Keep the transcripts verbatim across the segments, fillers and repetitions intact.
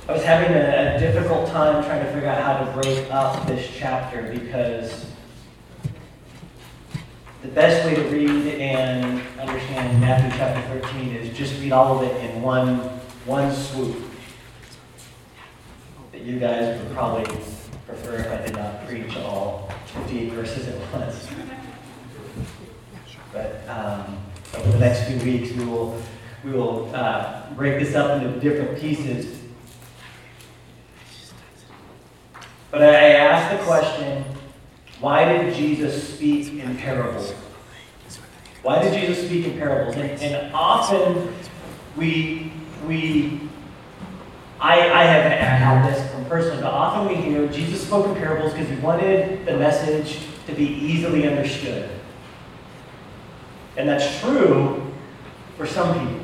I was having a, a difficult time trying to figure out how to break up this chapter because the best way to read and understand Matthew chapter thirteen is just read all of it in one, one swoop. But you guys would probably prefer if I did not preach all fifty-eight verses at once. But um, over the next few weeks, we will we will uh, break this up into different pieces. But I asked the question, why did Jesus speak in parables? Why did Jesus speak in parables? And, and often we we I, I have had this from personally, but often we hear Jesus spoke in parables because he wanted the message to be easily understood. And that's true for some people.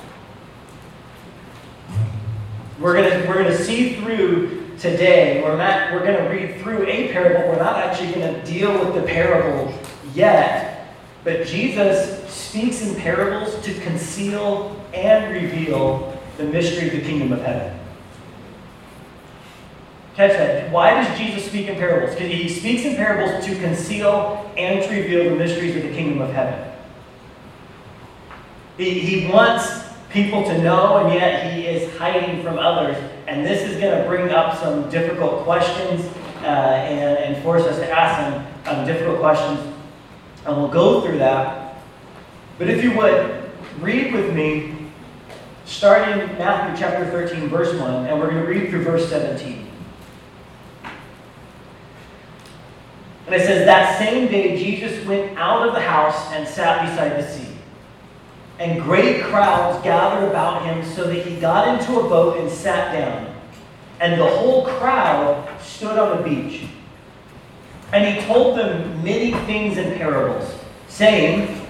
We're gonna we're gonna see through today. We're not we're gonna read through a parable. We're not actually gonna deal with the parable yet. But Jesus speaks in parables to conceal and reveal the mystery of the kingdom of heaven. Catch that. Why does Jesus speak in parables? Because he speaks in parables to conceal and to reveal the mysteries of the kingdom of heaven. He, he wants people to know, and yet he is hiding from others. And this is going to bring up some difficult questions uh, and, and force us to ask some um, difficult questions. And we'll go through that. But if you would, read with me, starting in Matthew chapter thirteen, verse one, and we're going to read through verse seventeen. And it says, that same day Jesus went out of the house and sat beside the sea. And great crowds gathered about him so that he got into a boat and sat down. And the whole crowd stood on the beach. And he told them many things in parables, saying,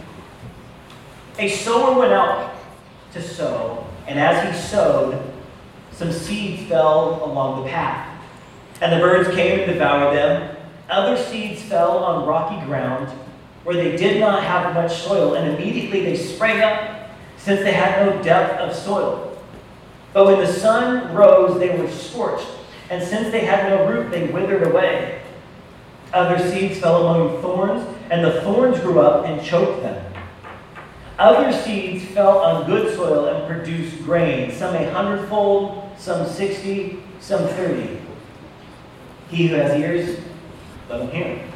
a sower went out to sow, and as he sowed, some seeds fell along the path. And the birds came and devoured them. Other seeds fell on rocky ground, where they did not have much soil, and immediately they sprang up, since they had no depth of soil. But when the sun rose, they were scorched, and since they had no root, they withered away. Other seeds fell among thorns, and the thorns grew up and choked them. Other seeds fell on good soil and produced grain, some a hundredfold, some sixty, some thirty. He who has ears, let him hear.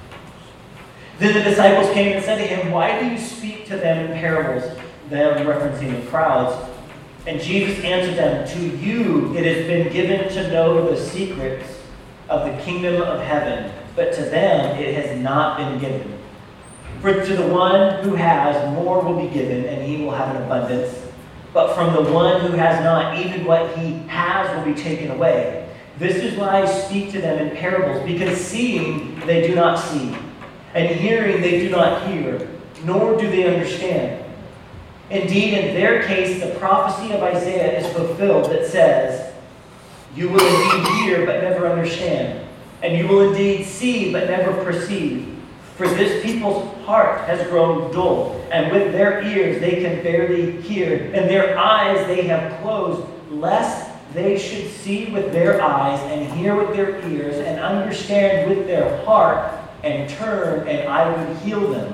Then the disciples came and said to him, why do you speak to them in parables? Them referencing the crowds. And Jesus answered them, to you it has been given to know the secrets of the kingdom of heaven, but to them it has not been given. For to the one who has, more will be given, and he will have an abundance. But from the one who has not, even what he has will be taken away. This is why I speak to them in parables, because seeing they do not see, and hearing they do not hear, nor do they understand. Indeed, in their case, the prophecy of Isaiah is fulfilled that says, you will indeed hear, but never understand, and you will indeed see, but never perceive. For this people's heart has grown dull, and with their ears they can barely hear, and their eyes they have closed, lest they should see with their eyes, and hear with their ears, and understand with their heart, and turn, and I would heal them.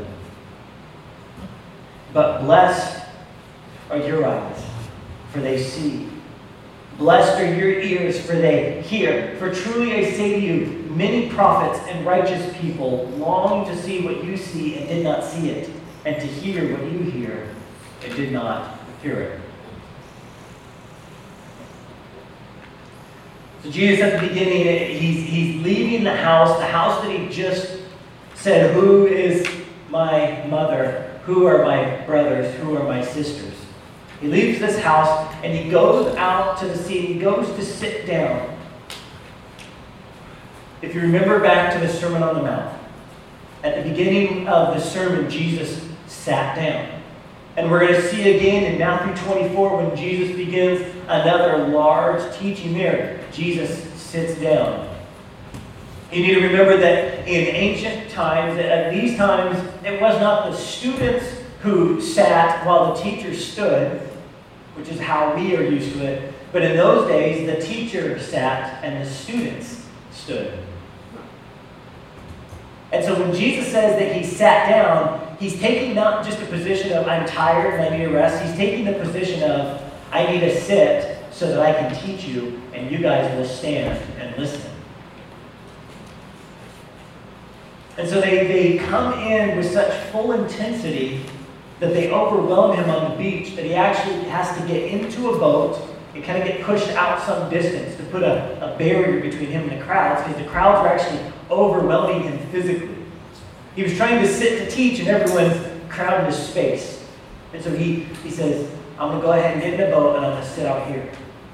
But blessed are your eyes, for they see. Blessed are your ears, for they hear. For truly I say to you, many prophets and righteous people longed to see what you see and did not see it, and to hear what you hear and did not hear it. So Jesus at the beginning, he's, he's leaving the house, the house that he just said, who is my mother? Who are my brothers? Who are my sisters? He leaves this house and he goes out to the sea. He goes to sit down. If you remember back to the Sermon on the Mount, at the beginning of the sermon, Jesus sat down. And we're going to see again in Matthew twenty-four when Jesus begins another large teaching there. Jesus sits down. You need to remember that in ancient times, at these times, it was not the students who sat while the teacher stood, which is how we are used to it. But in those days, the teacher sat and the students stood. And so when Jesus says that he sat down, he's taking not just a position of, I'm tired and I need a rest. He's taking the position of, I need to sit so that I can teach you, and you guys will stand and listen. And so they, they come in with such full intensity that they overwhelm him on the beach that he actually has to get into a boat and kind of get pushed out some distance to put a, a barrier between him and the crowds, because the crowds were actually overwhelming him physically. He was trying to sit to teach and everyone's crowding his space. And so he, he says, I'm going to go ahead and get in a boat and I'm going to sit out here.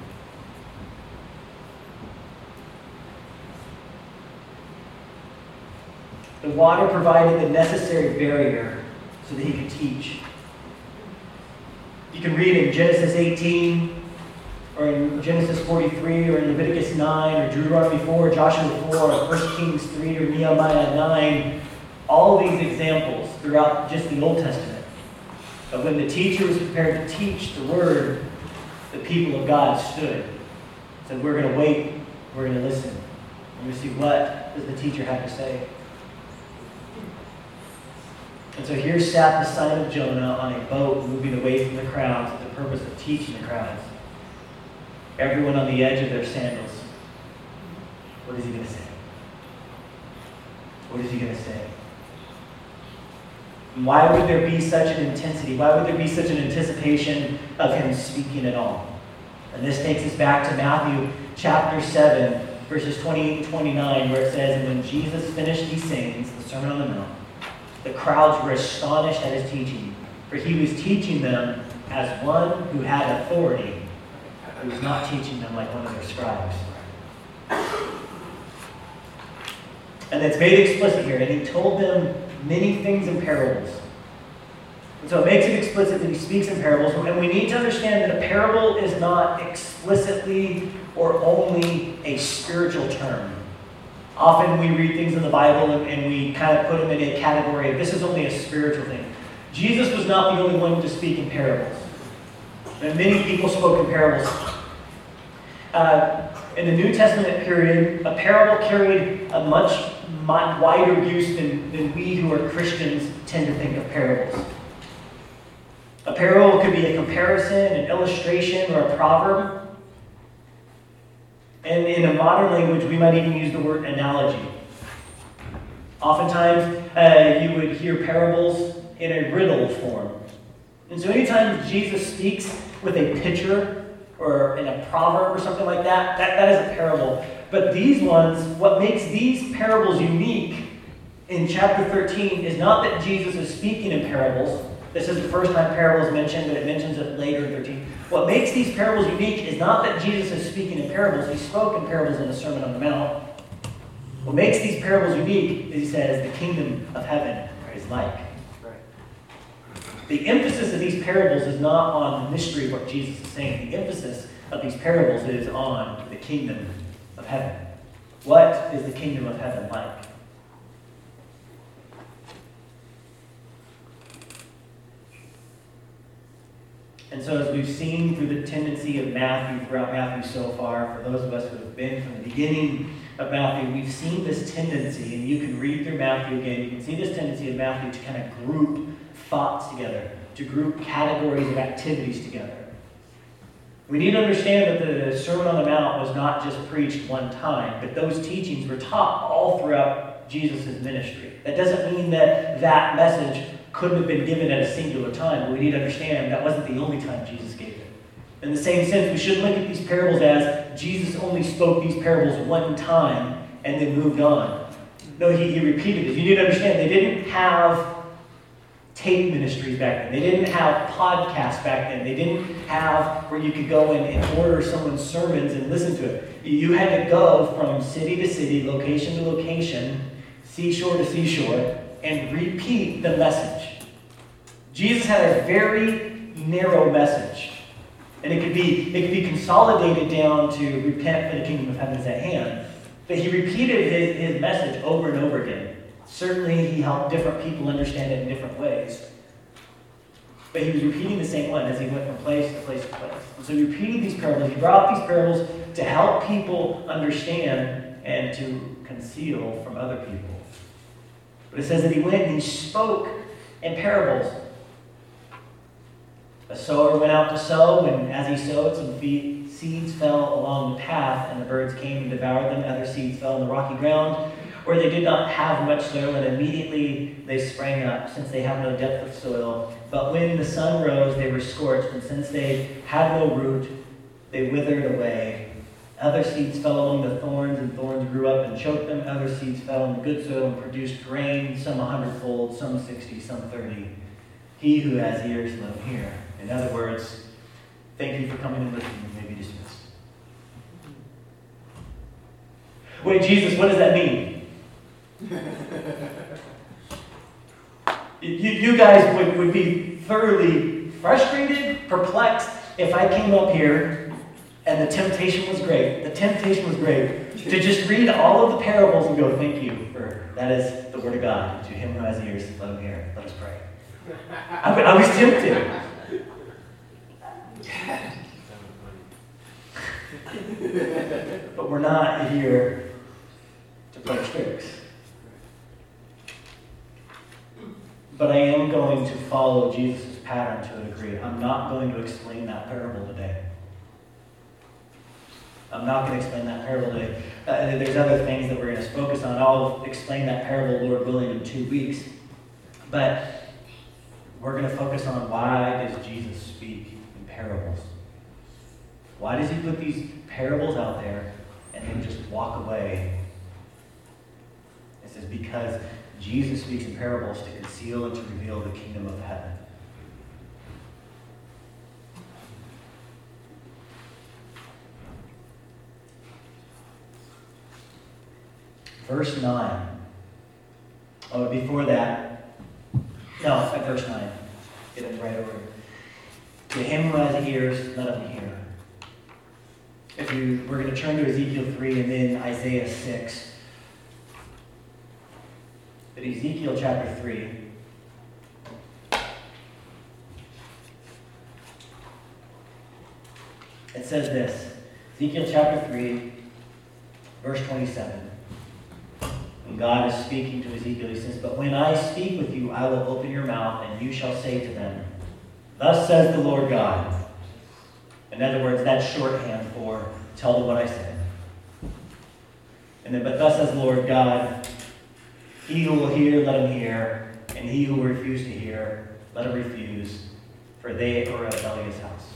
The water provided the necessary barrier so that he could teach. You can read in Genesis eighteen, or in Genesis forty-three, or in Leviticus nine, or Deuteronomy four, Joshua four, or First Kings three, or Nehemiah nine, all these examples throughout just the Old Testament of when the teacher was prepared to teach the word, the people of God stood. Said, we're going to wait, we're going to listen. We're going to see what does the teacher have to say. And so here sat the son of Jonah on a boat moving away from the crowds for the purpose of teaching the crowds. Everyone on the edge of their sandals. What is he going to say? What is he going to say? And why would there be such an intensity? Why would there be such an anticipation of him speaking at all? And this takes us back to Matthew chapter seven, verses twenty-eight and twenty-nine, where it says, and when Jesus finished these sayings, the Sermon on the Mount, the crowds were astonished at his teaching, for he was teaching them as one who had authority. He was not teaching them like one of their scribes. And it's made explicit here, and he told them many things in parables. And so it makes it explicit that he speaks in parables, and we need to understand that a parable is not explicitly or only a spiritual term. Often we read things in the Bible and, and we kind of put them in a category of this is only a spiritual thing. Jesus was not the only one to speak in parables. And many people spoke in parables. Uh, in the New Testament period, a parable carried a much wider use than, than we who are Christians tend to think of parables. A parable could be a comparison, an illustration, or a proverb. And in a modern language, we might even use the word analogy. Oftentimes, uh, you would hear parables in a riddle form. And so anytime Jesus speaks with a picture or in a proverb or something like that, that, that is a parable. But these ones, what makes these parables unique in chapter thirteen is not that Jesus is speaking in parables. This is the first time parable is mentioned, but it mentions it later in thirteen. What makes these parables unique is not that Jesus is speaking in parables. He spoke in parables in the Sermon on the Mount. What makes these parables unique is he says the kingdom of heaven is like. The emphasis of these parables is not on the mystery of what Jesus is saying. The emphasis of these parables is on the kingdom of heaven. What is the kingdom of heaven like? And so as we've seen through the tendency of Matthew, throughout Matthew so far, for those of us who have been from the beginning of Matthew, we've seen this tendency, and you can read through Matthew again, you can see this tendency of Matthew to kind of group thoughts together, to group categories of activities together. We need to understand that the Sermon on the Mount was not just preached one time, but those teachings were taught all throughout Jesus' ministry. That doesn't mean that that message couldn't have been given at a singular time, but we need to understand that wasn't the only time Jesus gave it. In the same sense, we shouldn't look at these parables as Jesus only spoke these parables one time and then moved on. No, he, he repeated it. You need to understand, they didn't have tape ministries back then. They didn't have podcasts back then. They didn't have where you could go in and order someone's sermons and listen to it. You had to go from city to city, location to location, seashore to seashore, and repeat the message. Jesus had a very narrow message. And it could be, it could be consolidated down to repent for the kingdom of heaven is at hand. But he repeated his, his message over and over again. Certainly he helped different people understand it in different ways. But he was repeating the same one as he went from place to place to place. And so he repeated these parables. He brought these parables to help people understand and to conceal from other people. But it says that he went and he spoke in parables. A sower went out to sow, and as he sowed, some seeds fell along the path, and the birds came and devoured them. Other seeds fell on the rocky ground, where they did not have much soil, and immediately they sprang up, since they have no depth of soil. But when the sun rose, they were scorched, and since they had no root, they withered away. Other seeds fell among the thorns, and thorns grew up and choked them. Other seeds fell on the good soil and produced grain, some a hundredfold, some sixty, some thirty. He who has ears, let him hear. In other words, thank you for coming and listening. You may be dismissed. Wait, Jesus, what does that mean? you, you guys would, would be thoroughly frustrated, perplexed, if I came up here and the temptation was great. The temptation was great to just read all of the parables and go, thank you for that is the word of God. To him who has ears, let him hear. Let us pray. I, I was tempted. But we're not here to play tricks. But I am going to follow Jesus' pattern to a degree. I'm not going to explain that parable today. I'm not going to explain that parable today. Uh, there's other things that we're going to focus on. I'll explain that parable, Lord willing, in two weeks. But we're going to focus on why does Jesus speak in parables? Why does he put these parables out there and then just walk away? It says because Jesus speaks in parables to conceal and to reveal the kingdom of heaven. Verse nine. Oh, before that, no, at verse nine. Get it right over. To him who has ears, let him hear. If you, we're going to turn to Ezekiel three and then Isaiah six. But Ezekiel chapter three. It says this. Ezekiel chapter three, verse twenty-seven. When God is speaking to Ezekiel, he says, but when I speak with you, I will open your mouth, and you shall say to them, thus says the Lord God. In other words, that's shorthand for tell them what I said. And then, but thus says the Lord God, he who will hear, let him hear, and he who will refuse to hear, let him refuse, for they are a rebellious house.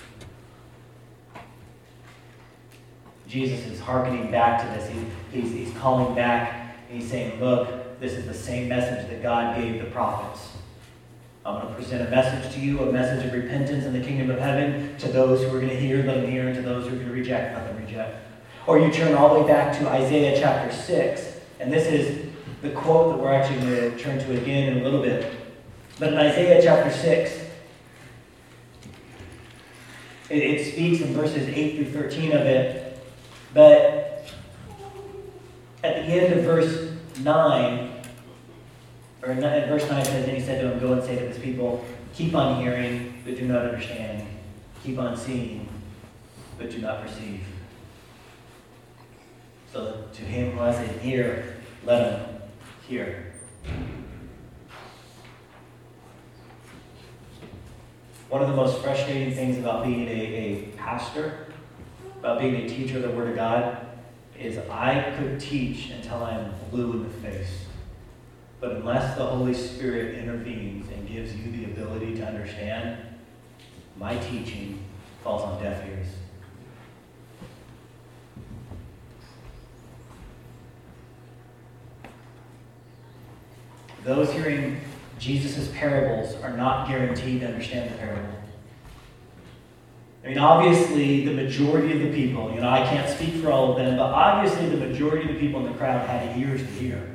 Jesus is hearkening back to this. He, he's, he's calling back, and he's saying, look, this is the same message that God gave the prophets. I'm going to present a message to you, a message of repentance in the kingdom of heaven. To those who are going to hear, let them hear, and to those who are going to reject, let them reject. Or you turn all the way back to Isaiah chapter six, and this is the quote that we're actually going to turn to again in a little bit. But in Isaiah chapter six, it, it speaks in verses eight through thirteen of it. But at the end of verse nine, or in verse nine says, and he said to him, go and say to this people, keep on hearing, but do not understand. Keep on seeing, but do not perceive. So to him who has an ear, let him hear. One of the most frustrating things about being a, a pastor, about being a teacher of the Word of God, is I could teach until I'm blue in the face. But unless the Holy Spirit intervenes and gives you the ability to understand, my teaching falls on deaf ears. Those hearing Jesus' parables are not guaranteed to understand the parable. I mean, obviously, the majority of the people, you know, I can't speak for all of them, but obviously the majority of the people in the crowd had ears to hear.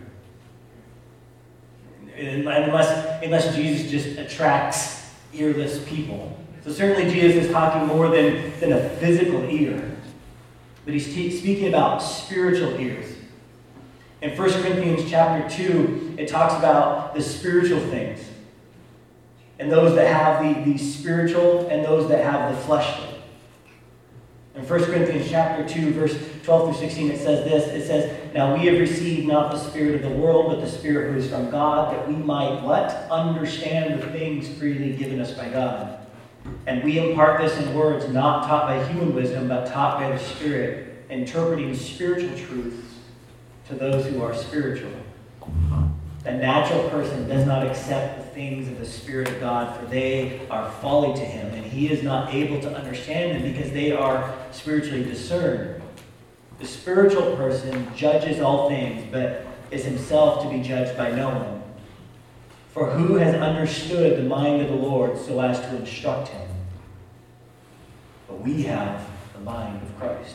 Unless, unless Jesus just attracts earless people. So certainly Jesus is talking more than, than a physical ear. But he's te- speaking about spiritual ears. In First Corinthians chapter two, it talks about the spiritual things. and those that have the, the spiritual and those that have the fleshly. In First Corinthians chapter two, verse twelve through sixteen, it says this. It says, "Now we have received not the spirit of the world, but the Spirit who is from God, that we might," what? "Understand the things freely given us by God. And we impart this in words not taught by human wisdom, but taught by the Spirit, interpreting spiritual truths to those who are spiritual. The natural person does not accept the things of the Spirit of God, for they are folly to him, and he is not able to understand them because they are spiritually discerned. The spiritual person judges all things, but is himself to be judged by no one. For who has understood the mind of the Lord so as to instruct him? But we have the mind of Christ."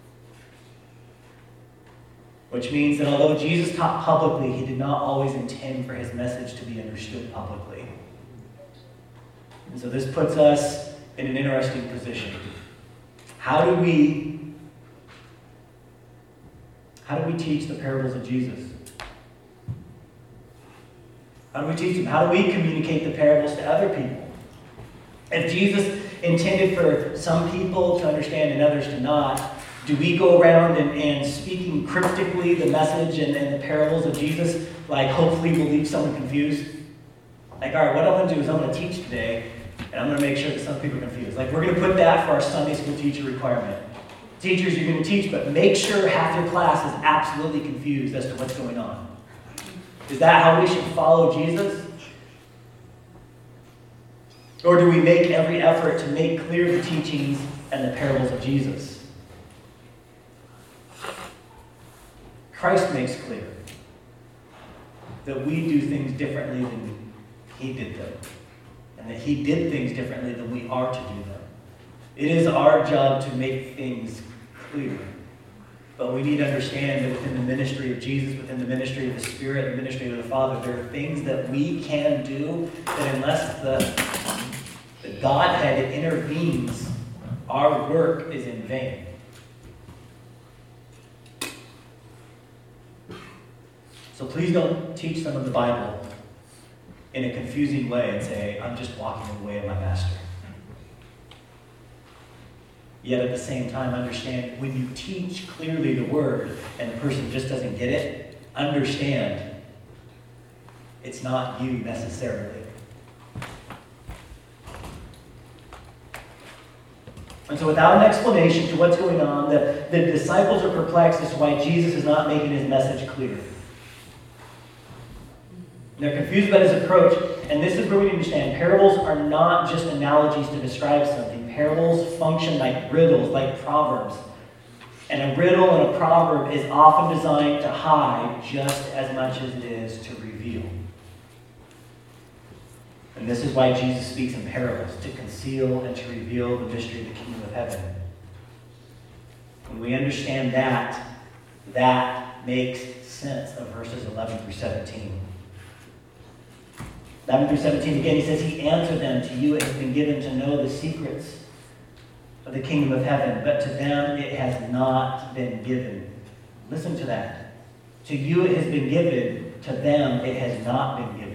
Which means that although Jesus taught publicly, he did not always intend for his message to be understood publicly. And so this puts us in an interesting position. How do we, how do we teach the parables of Jesus? How do we teach them? How do we communicate the parables to other people? If Jesus intended for some people to understand and others to not, do we go around and, and speaking cryptically the message and, and the parables of Jesus, like hopefully we'll leave someone confused? Like, all right, what I'm going to do is I'm going to teach today, and I'm going to make sure that some people are confused. Like, we're going to put that for our Sunday school teacher requirement. Teachers, you're going to teach, but make sure half your class is absolutely confused as to what's going on. Is that how we should follow Jesus? Or do we make every effort to make clear the teachings and the parables of Jesus? Christ makes clear that we do things differently than he did them, and that he did things differently than we are to do them. It is our job to make things clear, but we need to understand that within the ministry of Jesus, within the ministry of the Spirit, the ministry of the Father, there are things that we can do that unless the, the Godhead intervenes, our work is in vain. So please don't teach them of the Bible in a confusing way and say, I'm just walking in the way of my master. Yet at the same time, understand when you teach clearly the word and the person just doesn't get it, understand it's not you necessarily. And so without an explanation to what's going on, the, the disciples are perplexed as to why Jesus is not making his message clear. They're confused about his approach, and this is where we need to understand. Parables are not just analogies to describe something. Parables function like riddles, like proverbs. And a riddle and a proverb is often designed to hide just as much as it is to reveal. And this is why Jesus speaks in parables, to conceal and to reveal the mystery of the kingdom of heaven. When we understand that, that makes sense of verses eleven through seventeen. eleven through seventeen, again, he says, he answered them, to you it has been given to know the secrets of the kingdom of heaven, but to them it has not been given. Listen to that. To you it has been given, to them it has not been given.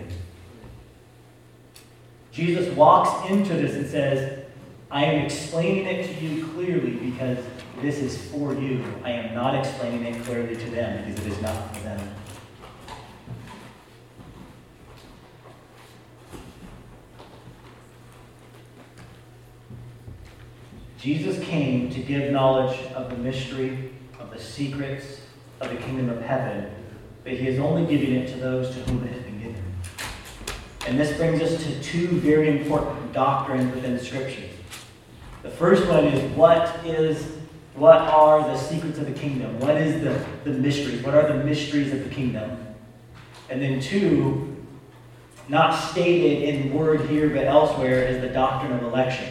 Jesus walks into this and says, I am explaining it to you clearly because this is for you. I am not explaining it clearly to them because it is not for them. Jesus came to give knowledge of the mystery, of the secrets of the kingdom of heaven, but he is only giving it to those to whom it has been given. And this brings us to two very important doctrines within the Scriptures. The first one is what is, what are the secrets of the kingdom? What is the, the mysteries? What are the mysteries of the kingdom? And then two, not stated in word here but elsewhere, is the doctrine of election.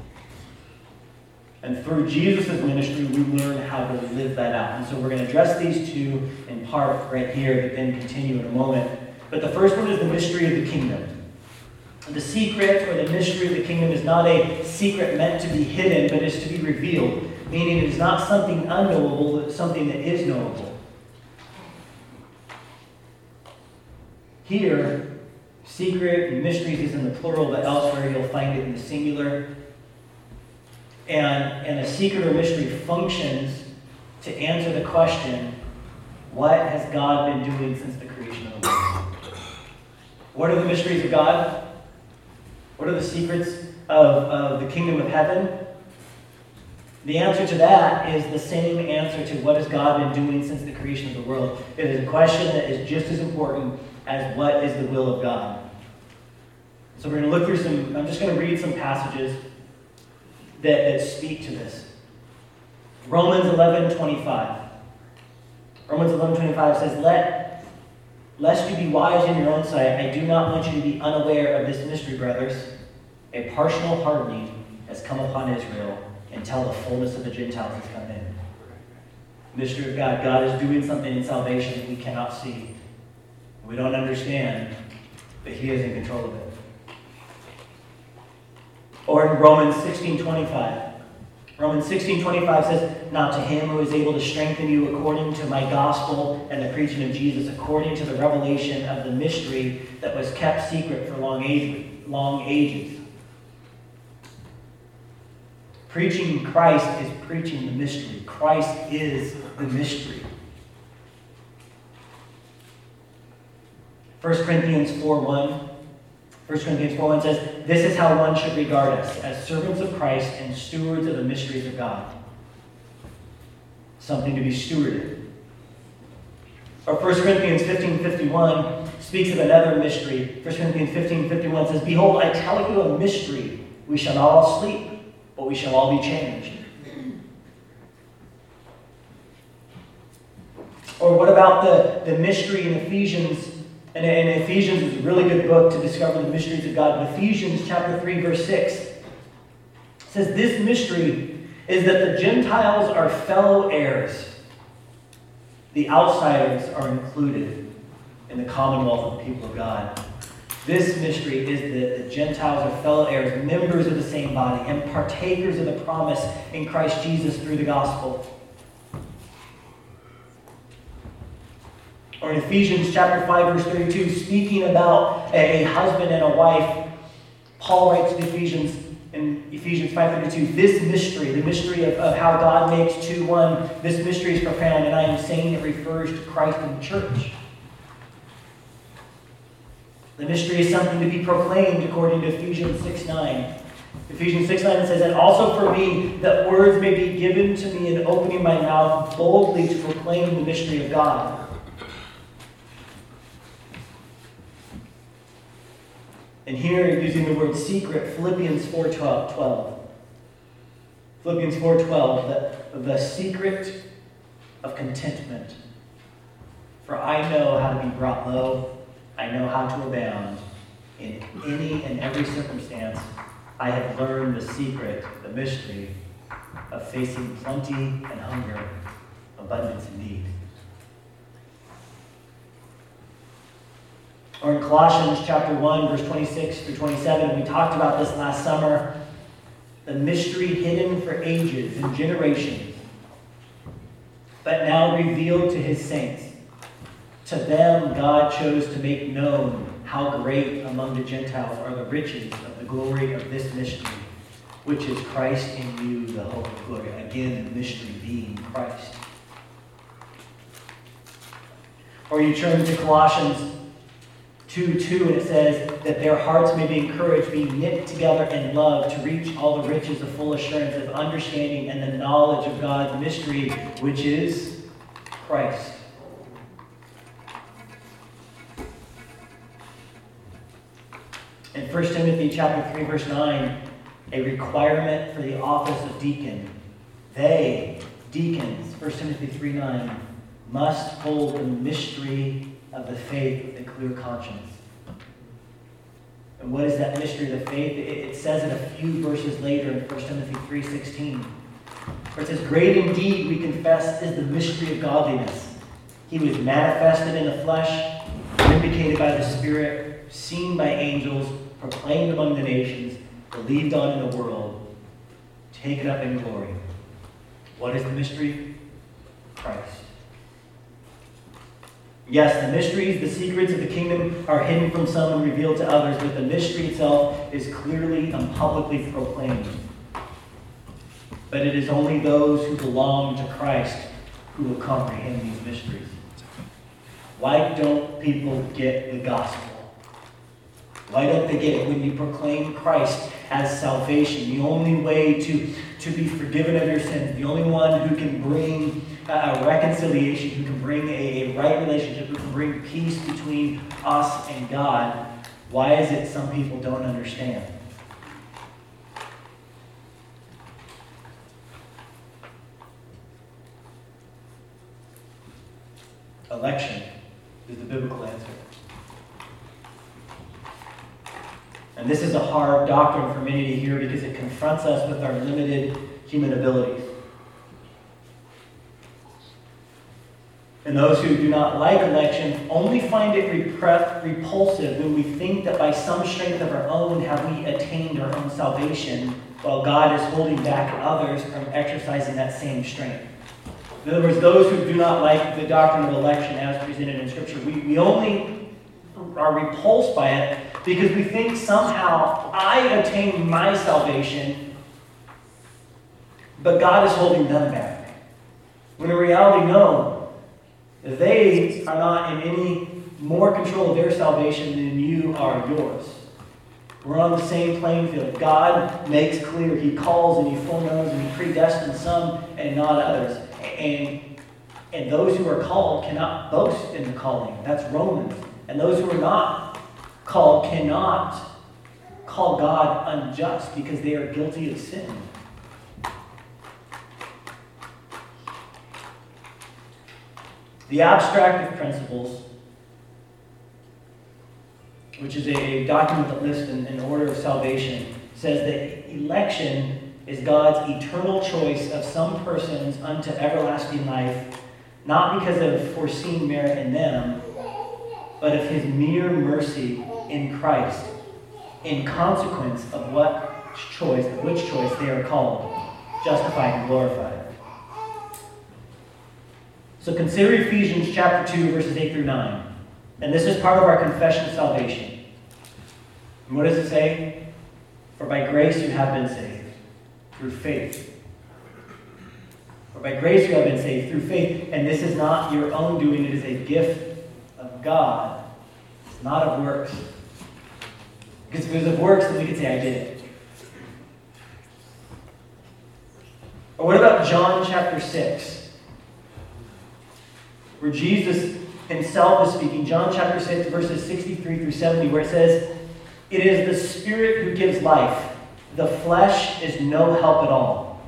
And through Jesus' ministry, we learn how to live that out. And so we're going to address these two in part right here, but then continue in a moment. But the first one is the mystery of the kingdom. The secret or the mystery of the kingdom is not a secret meant to be hidden, but is to be revealed. Meaning it is not something unknowable, but something that is knowable. Here, Secret and mysteries is in the plural, but elsewhere you'll find it in the singular. And, and a secret or mystery functions to answer the question, what has God been doing since the creation of the world? What are the mysteries of God? What are the secrets of, of the kingdom of heaven? The answer to that is the same answer to what has God been doing since the creation of the world. It is a question that is just as important as what is the will of God. So we're going to look through some, I'm just going to read some passages that, that speak to this. Romans eleven twenty-five. Romans eleven twenty-five says, Let, lest you be wise in your own sight, I do not want you to be unaware of this mystery, brothers. A partial hardening has come upon Israel until the fullness of the Gentiles has come in. Mystery of God. God is doing something in salvation that we cannot see. We don't understand, but He is in control of it. Or in Romans sixteen twenty-five. Romans sixteen twenty-five says, Now to Him who is able to strengthen you according to my gospel and the preaching of Jesus, according to the revelation of the mystery that was kept secret for long age, long ages. Preaching Christ is preaching the mystery. Christ is the mystery. First Corinthians four one. First Corinthians four one says, This is how one should regard us, as servants of Christ and stewards of the mysteries of God. Something to be stewarded. Or First Corinthians fifteen fifty-one speaks of another mystery. First Corinthians fifteen fifty-one says, Behold, I tell you a mystery. We shall not all sleep, but we shall all be changed. Or what about the, the mystery in Ephesians? And, and Ephesians is a really good book to discover the mysteries of God. But Ephesians chapter three, verse six says, This mystery is that the Gentiles are fellow heirs. The outsiders are included in the commonwealth of the people of God. This mystery is that the Gentiles are fellow heirs, members of the same body, and partakers of the promise in Christ Jesus through the gospel. Or in Ephesians chapter five, verse thirty-two, speaking about a husband and a wife, Paul writes to the Ephesians in Ephesians five thirty-two, this mystery, the mystery of, of how God makes two one, this mystery is profound, and I am saying it refers to Christ and the church. The mystery is something to be proclaimed according to Ephesians six nine. Ephesians six nine says, And also for me, that words may be given to me in opening my mouth boldly to proclaim the mystery of God. And here, using the word secret, Philippians four twelve. Philippians four twelve, the, the secret of contentment. For I know how to be brought low. I know how to abound. In any and every circumstance, I have learned the secret, the mystery of facing plenty and hunger, abundance and need. Or in Colossians chapter one, verse twenty-six through twenty-seven, we talked about this last summer. The mystery hidden for ages and generations, but now revealed to His saints. To them God chose to make known how great among the Gentiles are the riches of the glory of this mystery, which is Christ in you, the hope of glory. Again, the mystery being Christ. Or you turn to Colossians two two, and it says that their hearts may be encouraged, being knit together in love, to reach all the riches of full assurance of understanding and the knowledge of God's mystery, which is Christ. In First Timothy chapter three, verse nine, a requirement for the office of deacon. They, deacons, First Timothy three nine, must hold the mystery of the faith with a clear conscience. And what is that mystery of the faith? It, it says it a few verses later in First Timothy three sixteen, where it says, Great indeed, we confess, is the mystery of godliness. He was manifested in the flesh, vindicated by the Spirit, seen by angels, proclaimed among the nations, believed on in the world, taken up in glory. What is the mystery? Christ. Yes, the mysteries, the secrets of the kingdom are hidden from some and revealed to others, but the mystery itself is clearly and publicly proclaimed. But it is only those who belong to Christ who will comprehend these mysteries. Why don't people get the gospel? Why don't they get it? When you proclaim Christ as salvation, the only way to, to be forgiven of your sins, the only one who can bring a reconciliation, who can bring a, a right relationship, who can bring peace between us and God, why is it some people don't understand? Election is the biblical answer. And this is a hard doctrine for many to hear because it confronts us with our limited human abilities. And those who do not like election only find it repre- repulsive when we think that by some strength of our own have we attained our own salvation, while God is holding back others from exercising that same strength. In other words, those who do not like the doctrine of election as presented in Scripture, we, we only are repulsed by it because we think somehow I attained my salvation, but God is holding them back. When in reality, no. They are not in any more control of their salvation than you are yours. We're on the same playing field. God makes clear. He calls and He foreknows and He predestines some and not others. And, and those who are called cannot boast in the calling. That's Romans. And those who are not called cannot call God unjust because they are guilty of sin. The Abstract of Principles, which is a document that lists an, an order of salvation, says that election is God's eternal choice of some persons unto everlasting life, not because of foreseen merit in them, but of His mere mercy in Christ, in consequence of what choice, of which choice they are called, justified and glorified. So consider Ephesians chapter two, verses eight through nine. And this is part of our confession of salvation. And what does it say? For by grace you have been saved, through faith. For by grace you have been saved, through faith. And this is not your own doing, it is a gift of God. It's not of works. Because if it was of works, then we could say, I did it. Or what about John chapter six? Where Jesus Himself is speaking, John chapter six, verses sixty-three through seventy, where it says, it is the Spirit who gives life. The flesh is no help at all.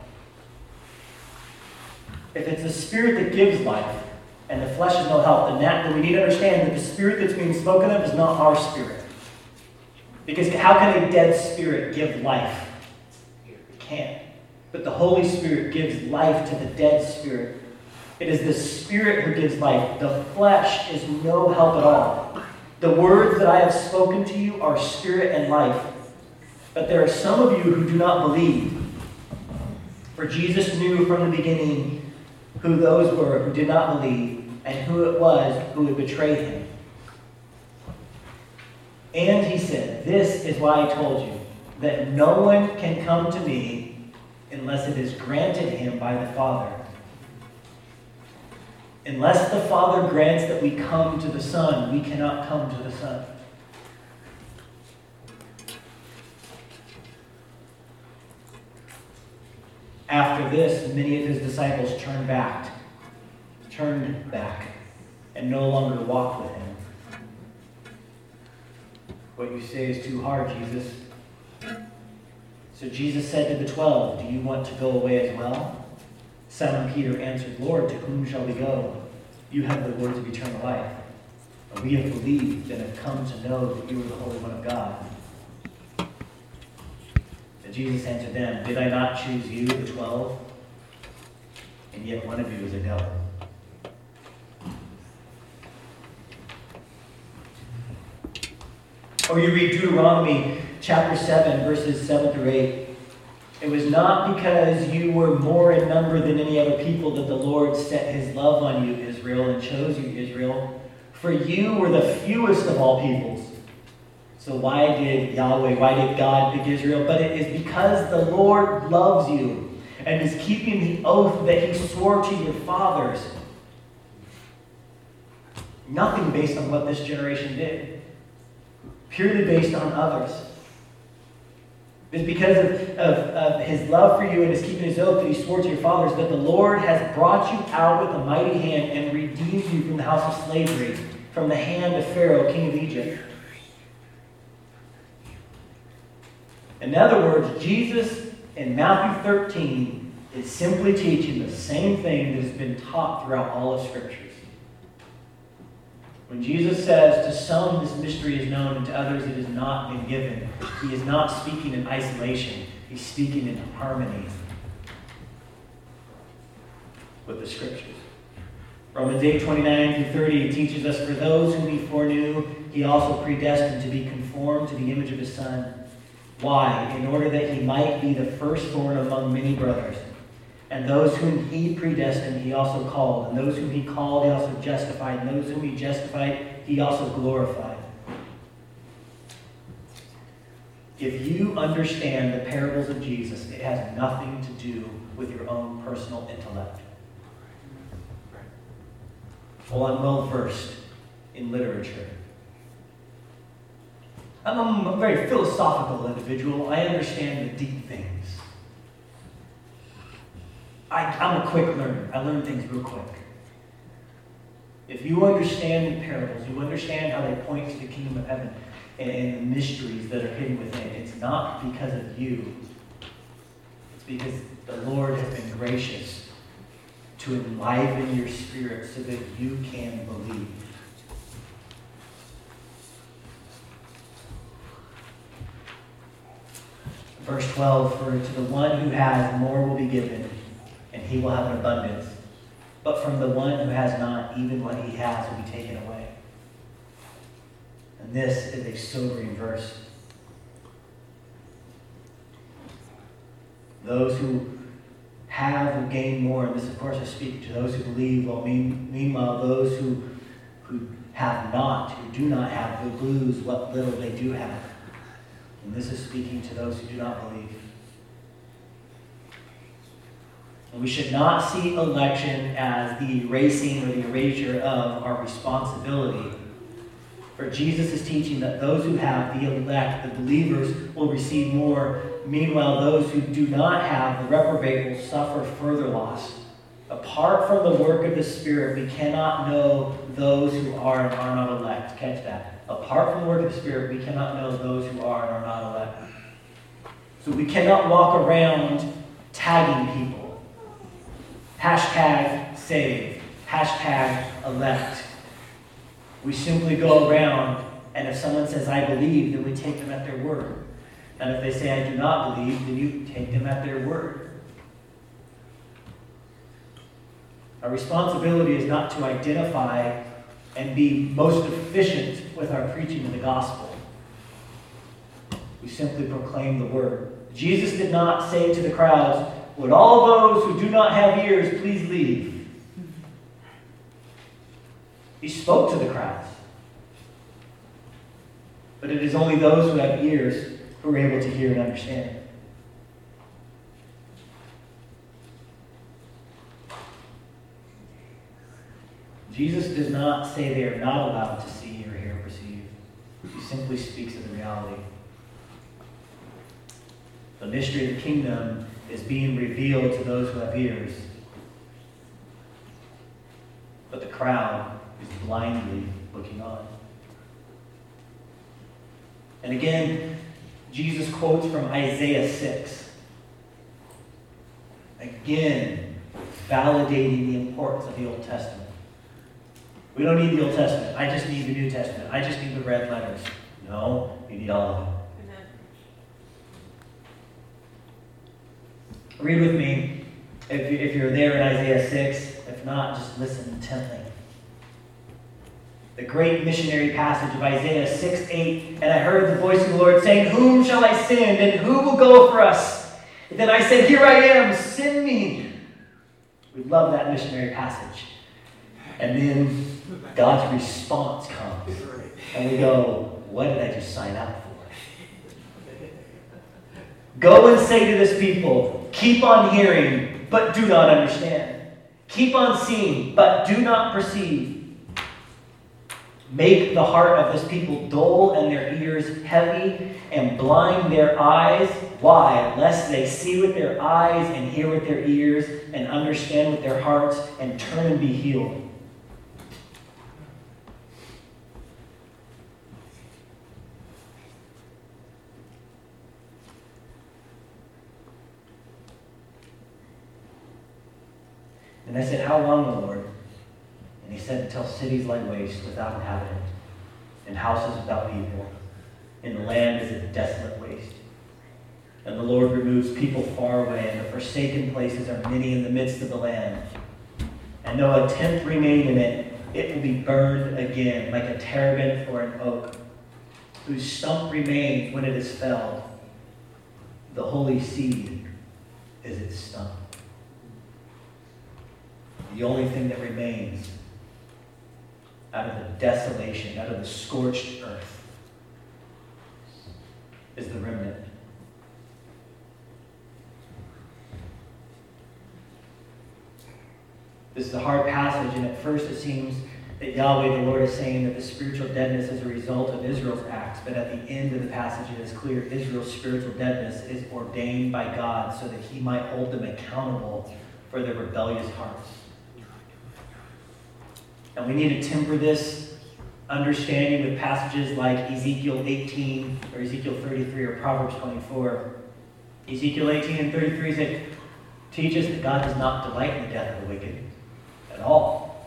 If it's the Spirit that gives life, and the flesh is no help, then, that, then we need to understand that the Spirit that's being spoken of is not our spirit. Because how can a dead spirit give life? It can't. But the Holy Spirit gives life to the dead spirit. It is the Spirit who gives life. The flesh is no help at all. The words that I have spoken to you are spirit and life. But there are some of you who do not believe. For Jesus knew from the beginning who those were who did not believe and who it was who would betray Him. And He said, this is why I told you, that no one can come to me unless it is granted him by the Father. Unless the Father grants that we come to the Son, we cannot come to the Son. After this, many of His disciples turned back, turned back, and no longer walked with Him. What you say is too hard, Jesus. So Jesus said to the twelve, do you want to go away as well? Simon Peter answered, Lord, to whom shall we go? You have the words of eternal life. And we have believed and have come to know that you are the Holy One of God. And Jesus answered them, did I not choose you, the twelve? And yet one of you is a devil. Or you read Deuteronomy chapter seven, verses seven through eight. It was not because you were more in number than any other people that the Lord set His love on you, Israel, and chose you, Israel. For you were the fewest of all peoples. So why did Yahweh, why did God pick Israel? But it is because the Lord loves you and is keeping the oath that he swore to your fathers. Nothing based on what this generation did. Purely based on others. It's because of, of, of his love for you and his keeping his oath that he swore to your fathers that the Lord has brought you out with a mighty hand and redeemed you from the house of slavery, from the hand of Pharaoh, king of Egypt. In other words, Jesus in Matthew thirteen is simply teaching the same thing that has been taught throughout all of Scriptures. When Jesus says, to some this mystery is known and to others it has not been given, he is not speaking in isolation. He's speaking in harmony with the Scriptures. Romans eight, twenty-nine through thirty teaches us, for those whom he foreknew, he also predestined to be conformed to the image of his Son. Why? In order that he might be the firstborn among many brothers. And those whom he predestined, he also called. And those whom he called, he also justified. And those whom he justified, he also glorified. If you understand the parables of Jesus, it has nothing to do with your own personal intellect. Well, I'm well versed in literature. I'm a very philosophical individual. I understand the deep things. I, I'm a quick learner. I learn things real quick. If you understand the parables, you understand how they point to the kingdom of heaven and, and the mysteries that are hidden within, it's not because of you. It's because the Lord has been gracious to enliven your spirit so that you can believe. Verse twelve, for to the one who has, more will be given, and he will have an abundance. But from the one who has not, even what he has will be taken away. And this is a sobering verse. Those who have will gain more. And this, of course, is speaking to those who believe. While mean, meanwhile, those who, who have not, who do not have, will lose what little they do have. And this is speaking to those who do not believe. And we should not see election as the erasing or the erasure of our responsibility. For Jesus is teaching that those who have, the elect, the believers, will receive more. Meanwhile, those who do not have, the reprobate, will suffer further loss. Apart from the work of the Spirit, we cannot know those who are and are not elect. Catch that. Apart from the work of the Spirit, we cannot know those who are and are not elect. So we cannot walk around tagging people. Hashtag save. Hashtag elect. We simply go around, and if someone says, I believe, then we take them at their word. And if they say, I do not believe, then you take them at their word. Our responsibility is not to identify and be most efficient with our preaching of the gospel. We simply proclaim the word. Jesus did not say to the crowds, would all those who do not have ears please leave? He spoke to the crowds. But it is only those who have ears who are able to hear and understand. Jesus does not say they are not allowed to see, hear, hear, or perceive. He simply speaks of the reality. The mystery of the kingdom is being revealed to those who have ears. But the crowd is blindly looking on. And again, Jesus quotes from Isaiah six. Again, validating the importance of the Old Testament. We don't need the Old Testament. I just need the New Testament. I just need the red letters. No, you need all of them. Amen. Read with me, if, you, if you're there in Isaiah six. If not, just listen intently. The great missionary passage of Isaiah six eight. And I heard the voice of the Lord saying, whom shall I send, and who will go for us? And then I said, here I am, send me. We love that missionary passage. And then God's response comes. And we go, what did I just sign up for? Go and say to this people, keep on hearing, but do not understand. Keep on seeing, but do not perceive. Make the heart of this people dull and their ears heavy, and blind their eyes. Why? Lest they see with their eyes and hear with their ears and understand with their hearts and turn and be healed. And I said, how long, O Lord? And he said, until cities lie waste without inhabitant, and houses without people, and the land is a desolate waste. And the Lord removes people far away, and the forsaken places are many in the midst of the land. And though a tenth remain in it, it will be burned again, like a terebinth or an oak, whose stump remains when it is felled. The holy seed is its stump. The only thing that remains out of the desolation, out of the scorched earth, is the remnant. This is a hard passage, and at first it seems that Yahweh, the Lord, is saying that the spiritual deadness is a result of Israel's acts, but at the end of the passage it is clear Israel's spiritual deadness is ordained by God so that he might hold them accountable for their rebellious hearts. And we need to temper this understanding with passages like Ezekiel eighteen or Ezekiel thirty-three or Proverbs twenty-four. Ezekiel eighteen and thirty-three say, teach us that God does not delight in the death of the wicked at all.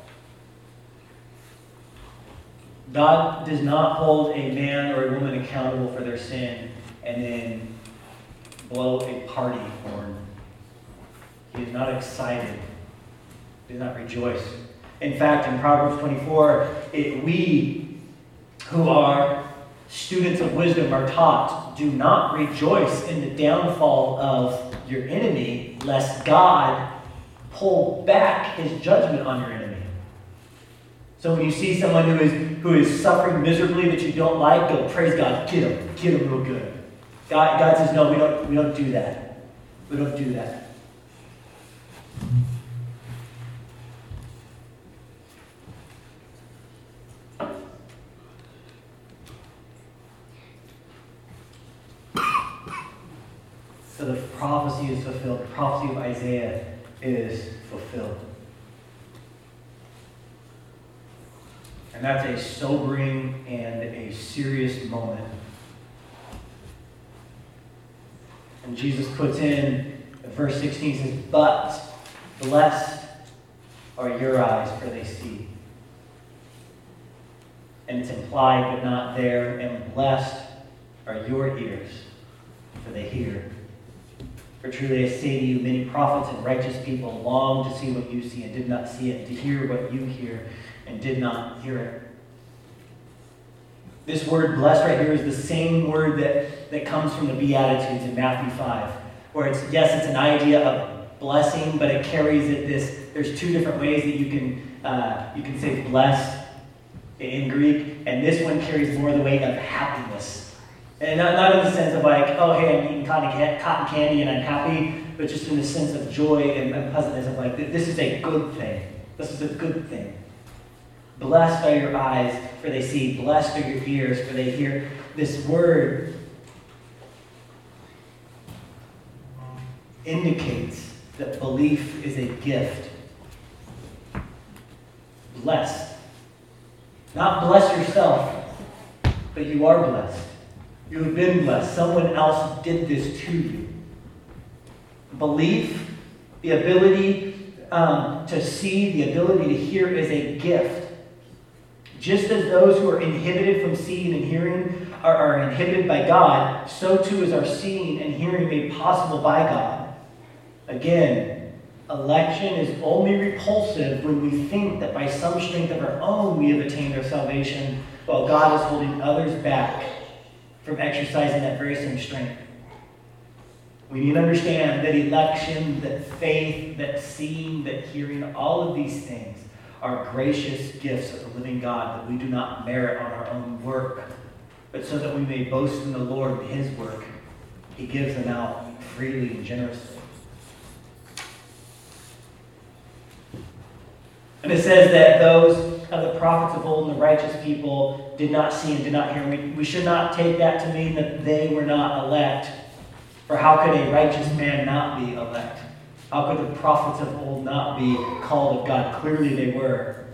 God does not hold a man or a woman accountable for their sin and then blow a party horn. He is not excited. He does not rejoice. In fact, in Proverbs twenty-four, it, we who are students of wisdom are taught, do not rejoice in the downfall of your enemy, lest God pull back his judgment on your enemy. So when you see someone who is who is suffering miserably that you don't like, go praise God, get him, get him real good. God, God says, no, we don't, we don't do that. We don't do that. So the prophecy is fulfilled. The prophecy of Isaiah is fulfilled. And that's a sobering and a serious moment. And Jesus puts in, verse sixteen says, but blessed are your eyes, for they see. And it's implied but not there. And blessed are your ears, for they hear. For truly I say to you, many prophets and righteous people long to see what you see and did not see it, and to hear what you hear and did not hear it. This word blessed right here is the same word that, that comes from the Beatitudes in Matthew five, where it's, yes, it's an idea of blessing, but it carries it this, there's two different ways that you can, uh, you can say blessed in Greek, and this one carries more the weight of happiness. And not, not in the sense of like, oh, hey, I'm eating cotton, can- cotton candy and I'm happy, but just in the sense of joy and, and pleasantness of like, this is a good thing. This is a good thing. Blessed are your eyes, for they see. Blessed are your ears, for they hear. This word indicates that belief is a gift. Blessed. Not bless yourself, but you are blessed. You have been blessed. Someone else did this to you. Belief, the ability um, to see, the ability to hear is a gift. Just as those who are inhibited from seeing and hearing are, are inhibited by God, so too is our seeing and hearing made possible by God. Again, election is only repulsive when we think that by some strength of our own we have attained our salvation, while God is holding others back from exercising that very same strength. We need to understand that election, that faith, that seeing, that hearing, all of these things are gracious gifts of the living God that we do not merit on our own work, but so that we may boast in the Lord and his work. He gives them out freely and generously. And it says that those of the prophets of old and the righteous people did not see and did not hear. We, we should not take that to mean that they were not elect. For how could a righteous man not be elect? How could the prophets of old not be called of God? Clearly they were.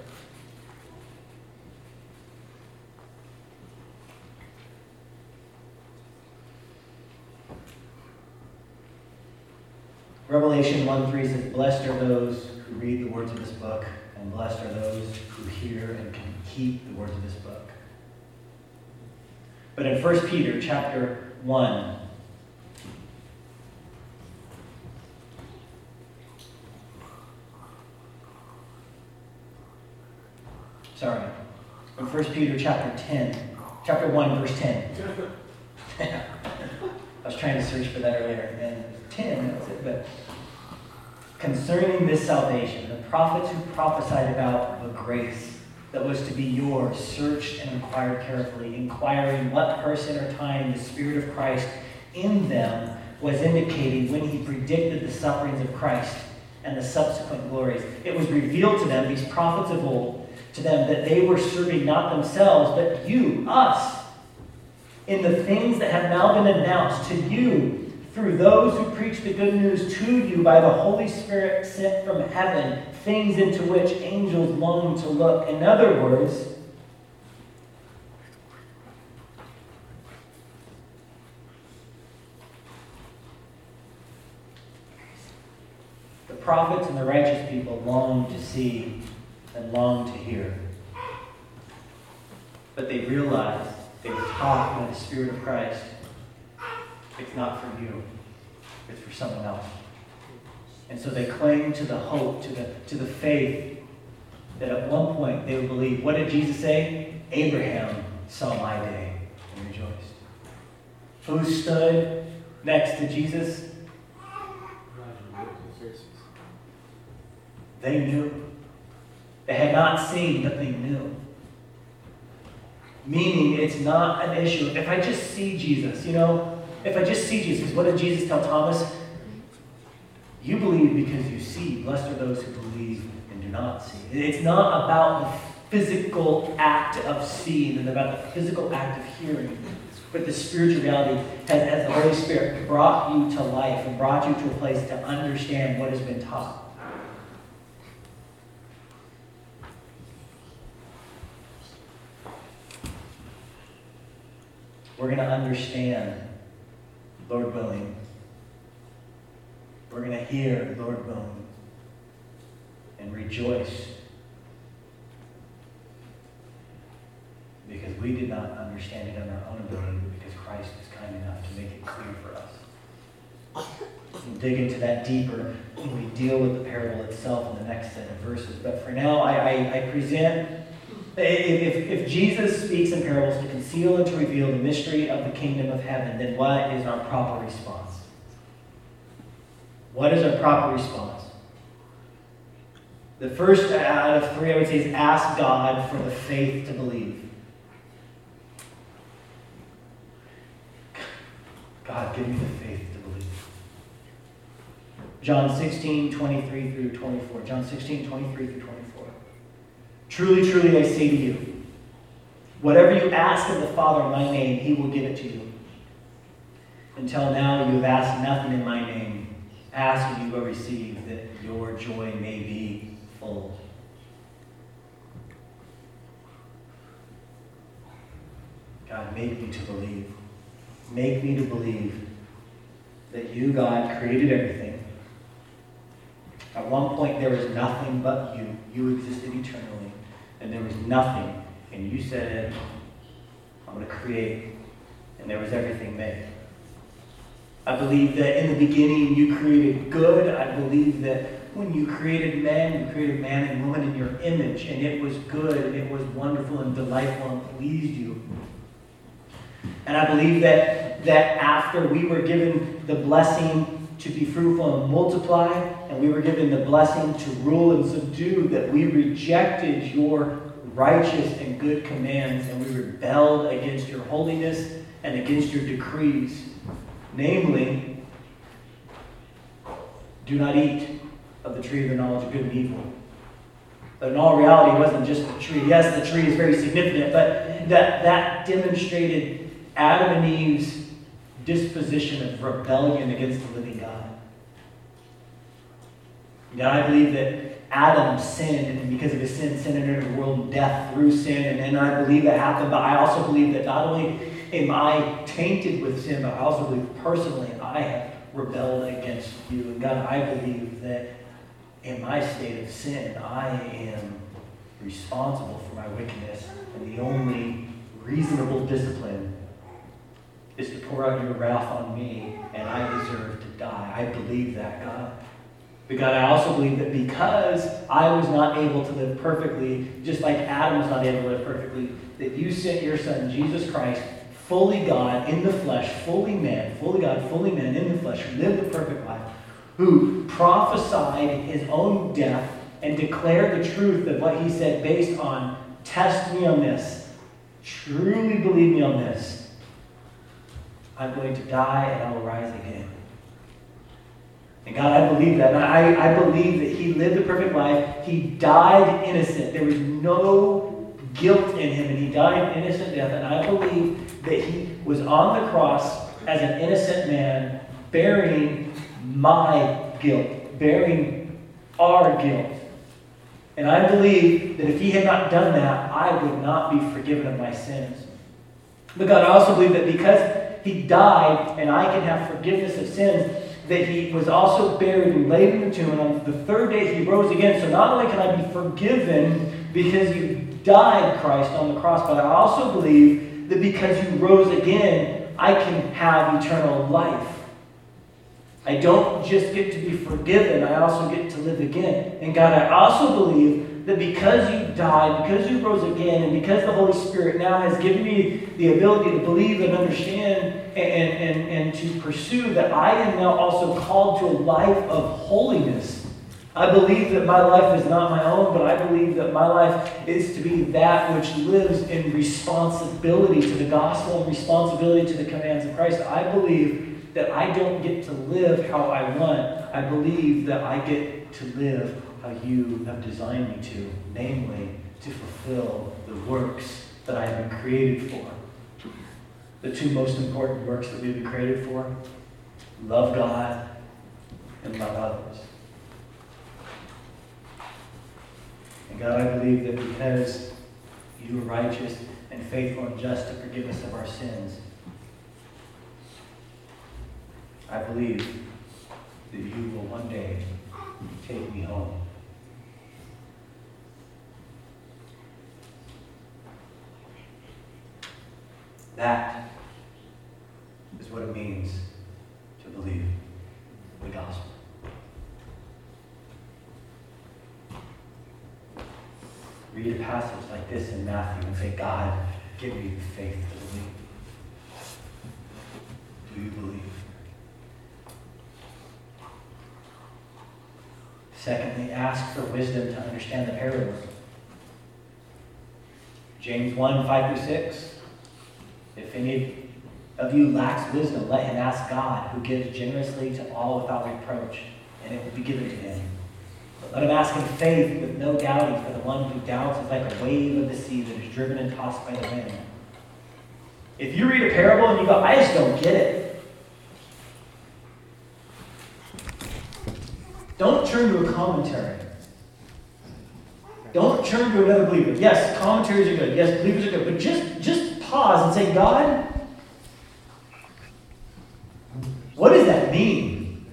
Revelation one three says, "Blessed are those who read the words of this book, and blessed are those who hear and can keep the words of this book." But in First Peter chapter one, sorry, in First Peter chapter ten, chapter one, verse ten. I was trying to search for that earlier, and ten, that was it, but concerning this salvation, the prophets who prophesied about the grace that was to be yours searched and inquired carefully, inquiring what person or time the Spirit of Christ in them was indicating when he predicted the sufferings of Christ and the subsequent glories. It was revealed to them, these prophets of old, to them that they were serving not themselves, but you, us, in the things that have now been announced to you through those who preach the good news to you by the Holy Spirit sent from heaven, things into which angels long to look. In other words, the prophets and the righteous people long to see and long to hear. But they realized, they were taught by the Spirit of Christ, it's not for you, it's for someone else. And so they cling to the hope, to the, to the faith that at one point they would believe. What did Jesus say? Abraham saw my day and rejoiced. Who stood next to Jesus? They knew. They had not seen, but they knew. Meaning, it's not an issue. If I just see Jesus, you know, if I just see Jesus, what did Jesus tell Thomas? You believe because you see. Blessed are those who believe and do not see. It's not about the physical act of seeing and about the physical act of hearing, but the spiritual reality has, as the Holy Spirit brought you to life and brought you to a place to understand what has been taught. We're going to understand, Lord willing. We're going to hear, Lord willing, and rejoice because we did not understand it on our own ability, but because Christ was kind enough to make it clear for us. We'll dig into that deeper when we deal with the parable itself in the next set of verses. But for now, I, I, I present, if, if Jesus speaks in parables to conceal and to reveal the mystery of the kingdom of heaven, then what is our proper response? What is our proper response? The first out of three, I would say, is ask God for the faith to believe. God, give me the faith to believe. John sixteen, twenty-three through twenty-four. John sixteen, twenty-three through twenty-four. Truly, truly, I say to you, whatever you ask of the Father in my name, he will give it to you. Until now, you have asked nothing in my name. Ask and you will receive, that your joy may be full. God, make me to believe. Make me to believe that you, God, created everything. At one point, there was nothing but you. You existed eternally, and there was nothing. And you said, I'm going to create, and there was everything made. I believe that in the beginning you created good. I believe that when you created man, you created man and woman in your image, and it was good, and it was wonderful and delightful and pleased you. And I believe that, that after we were given the blessing to be fruitful and multiply, and we were given the blessing to rule and subdue, that we rejected your righteous and good commands, and we rebelled against your holiness and against your decrees. Namely, do not eat of the tree of the knowledge of good and evil. But in all reality, it wasn't just the tree. Yes, the tree is very significant, but that, that demonstrated Adam and Eve's disposition of rebellion against the living God. God, I believe that Adam sinned, and because of his sin, sin entered the world, death through sin, and, and I believe that happened, but I also believe that not only am I tainted with sin, but I also believe personally I have rebelled against you. And God, I believe that in my state of sin, I am responsible for my wickedness, and the only reasonable discipline is to pour out your wrath on me, and I deserve to die. I believe that, God. But God, I also believe that because I was not able to live perfectly, just like Adam was not able to live perfectly, that you sent your Son, Jesus Christ, fully God in the flesh, fully man, fully God, fully man in the flesh, who lived the perfect life, who prophesied his own death and declared the truth of what he said based on, test me on this, truly believe me on this. I'm going to die and I will rise again. And God, I believe that. And I, I believe that he lived a perfect life. He died innocent. There was no guilt in him, and he died an innocent death. And I believe that he was on the cross as an innocent man, bearing my guilt, bearing our guilt. And I believe that if he had not done that, I would not be forgiven of my sins. But God, I also believe that because he died and I can have forgiveness of sins, that he was also buried and laid in the tomb, and on the third day he rose again. So not only can I be forgiven because you died, Christ, on the cross, but I also believe that because you rose again, I can have eternal life. I don't just get to be forgiven, I also get to live again. And God, I also believe that because you died, because you rose again, and because the Holy Spirit now has given me the ability to believe and understand and, and, and to pursue, that I am now also called to a life of holiness. I believe that my life is not my own, but I believe that my life is to be that which lives in responsibility to the gospel and responsibility to the commands of Christ. I believe that I don't get to live how I want. I believe that I get to live how you have designed me to, namely to fulfill the works that I have been created for. The two most important works that we've been created for: love God and love others. And God, I believe that because you are righteous and faithful and just to forgive us of our sins, I believe that you will one day take me home. That is what it means to believe the gospel. Read a passage like this in Matthew and say, God, give me the faith to believe. Do you believe? Secondly, ask for wisdom to understand the parables. James one, five through six. If any of you lacks wisdom, let him ask God, who gives generously to all without reproach, and it will be given to him. But let him ask in faith with no doubting, for the one who doubts is like a wave of the sea that is driven and tossed by the wind. If you read a parable and you go, I just don't get it, don't turn to a commentary. Don't turn to another believer. Yes, commentaries are good. Yes, believers are good. But just, just pause and say, God, what does that mean?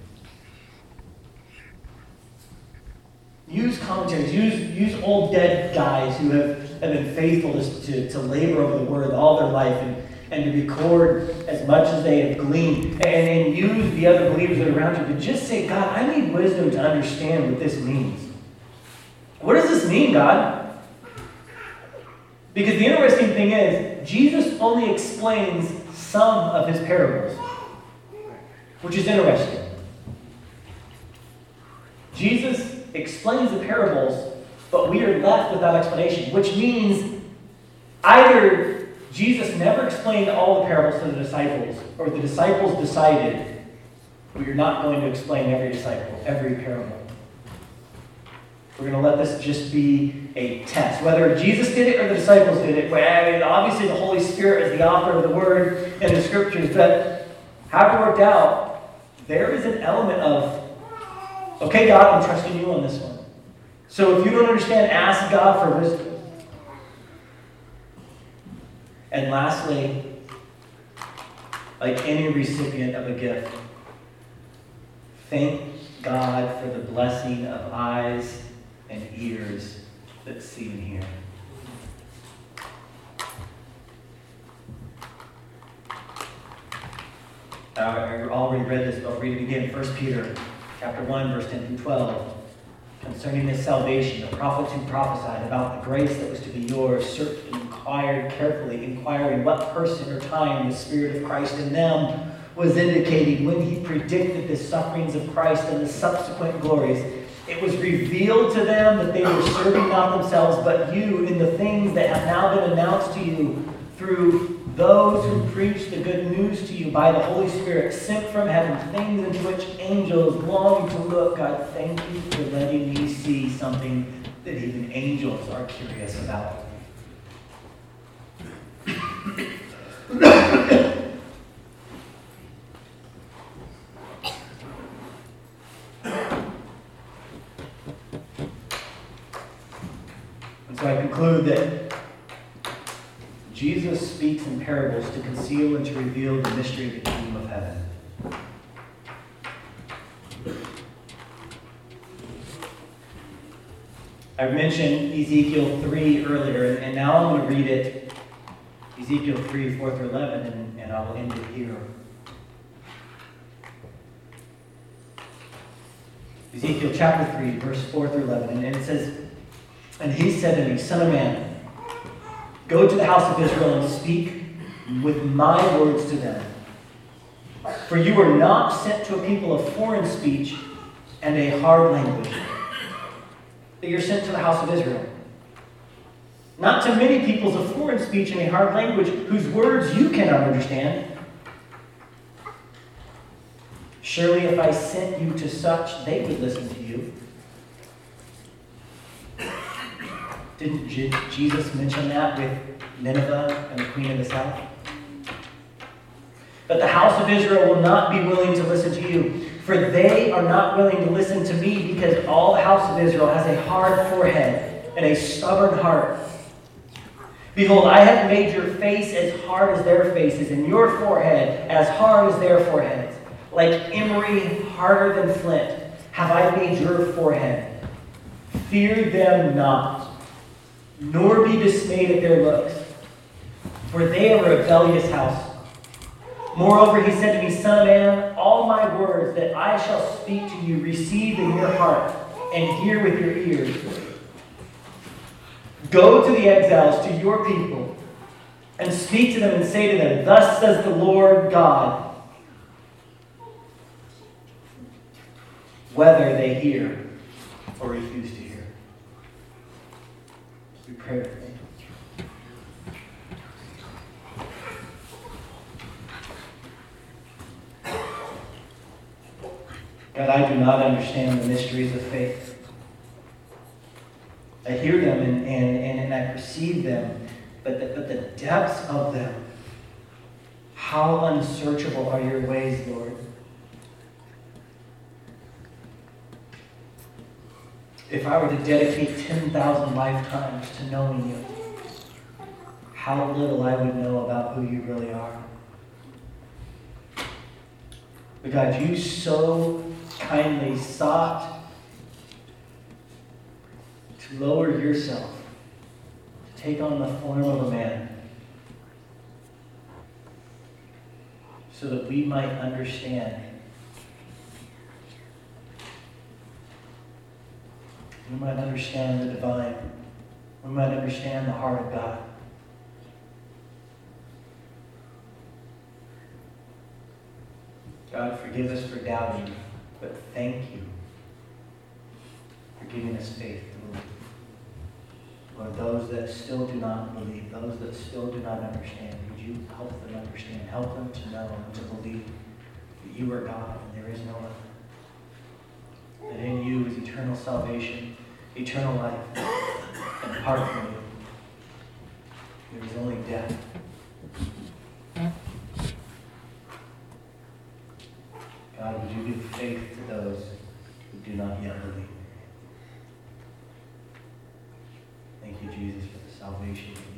Use commentaries. Use, use old dead guys who have, have been faithful to, to labor over the word all their life and, and to record as much as they have gleaned. And, and use the other believers that are around you to just say, God, I need wisdom to understand what this means. What does this mean, God? Because the interesting thing is, Jesus only explains some of his parables, which is interesting. explains the parables, but we are left without explanation, which means either Jesus never explained all the parables to the disciples, or the disciples decided we are not going to explain every disciple, every parable. We're going to let this just be a test. Whether Jesus did it or the disciples did it, well, obviously the Holy Spirit is the author of the Word and the Scriptures, but however it worked out, there is an element of, okay, God, I'm trusting you on this one. So if you don't understand, ask God for wisdom. And lastly, like any recipient of a gift, thank God for the blessing of eyes and ears that see and hear. I already read this, but I'll read it again. First Peter chapter one, verse ten through twelve. Concerning this salvation, the prophets who prophesied about the grace that was to be yours searched and inquired carefully, inquiring what person or time the Spirit of Christ in them was indicating when he predicted the sufferings of Christ and the subsequent glories. It was revealed to them that they were serving not themselves but you in the things that have now been announced to you through those who preach the good news to you by the Holy Spirit sent from heaven, things into which angels long to look. God, thank you for letting me see something that even angels are curious about. And so I conclude that Jesus speaks in parables to conceal and to reveal the mystery of the kingdom of heaven. I mentioned Ezekiel three earlier, and now I'm going to read it, Ezekiel three, four through eleven, and, and I will end it here. Ezekiel chapter three, verse four through eleven, and, and it says, "And he said to me, Son of man, go to the house of Israel and speak with my words to them. For you were not sent to a people of foreign speech and a hard language, but you're sent to the house of Israel. Not to many peoples of foreign speech and a hard language, whose words you cannot understand. Surely if I sent you to such, they would listen to you." Didn't Je- Jesus mention that with Nineveh and the queen of the south? "But the house of Israel will not be willing to listen to you, for they are not willing to listen to me, because all the house of Israel has a hard forehead and a stubborn heart. Behold, I have made your face as hard as their faces, and your forehead as hard as their foreheads. Like emery, harder than flint, have I made your forehead. Fear them not, nor be dismayed at their looks, for they are a rebellious house. Moreover, he said to me, Son of man, all my words that I shall speak to you receive in your heart, and hear with your ears. Go to the exiles, to your people, and speak to them and say to them, Thus says the Lord God, whether they hear or refuse to hear." We pray with me. God, I do not understand the mysteries of faith. I hear them and, and, and, and I perceive them, but the, but the depths of them, how unsearchable are your ways, Lord. If I were to dedicate ten thousand lifetimes to knowing you, how little I would know about who you really are. But God, you so kindly sought to lower yourself, to take on the form of a man, so that we might understand. We might understand the divine. We might understand the heart of God. God, forgive us for doubting, but thank you for for giving us faith to believe. Lord, those that still do not believe, those that still do not understand, would you help them understand, help them to know and to believe that you are God and there is no other. That in you is eternal salvation, eternal life, and apart from you, there is only death. God, would you give faith to those who do not yet believe? Thank you, Jesus, for the salvation